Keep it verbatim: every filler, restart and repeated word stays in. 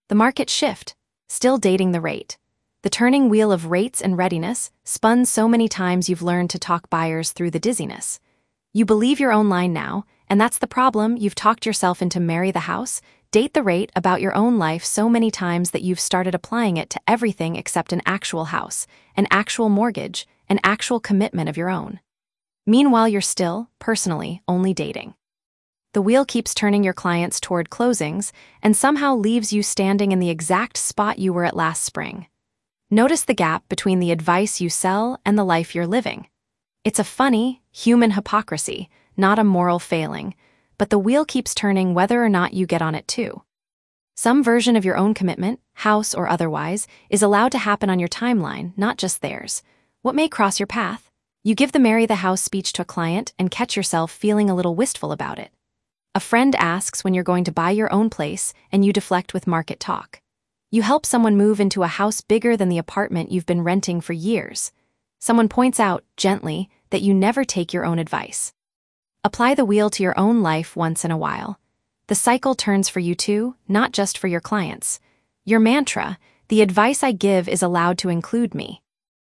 The market shift, still dating the rate. The turning wheel of rates and readiness, spun so many times you've learned to talk buyers through the dizziness. You believe your own line now, and that's the problem. You've talked yourself into marry the house, date the rate about your own life so many times that you've started applying it to everything except an actual house, an actual mortgage, an actual commitment of your own. Meanwhile, you're still, personally, only dating. The wheel keeps turning your clients toward closings and somehow leaves you standing in the exact spot you were at last spring. Notice the gap between the advice you sell and the life you're living. It's a funny, human hypocrisy, not a moral failing, but the wheel keeps turning whether or not you get on it too. Some version of your own commitment, house or otherwise, is allowed to happen on your timeline, not just theirs. What may cross your path? You give the marry the house speech to a client and catch yourself feeling a little wistful about it. A friend asks when you're going to buy your own place, and you deflect with market talk. You help someone move into a house bigger than the apartment you've been renting for years. Someone points out, gently, that you never take your own advice. Apply the wheel to your own life once in a while. The cycle turns for you too, not just for your clients. Your mantra, the advice I give is allowed to include me.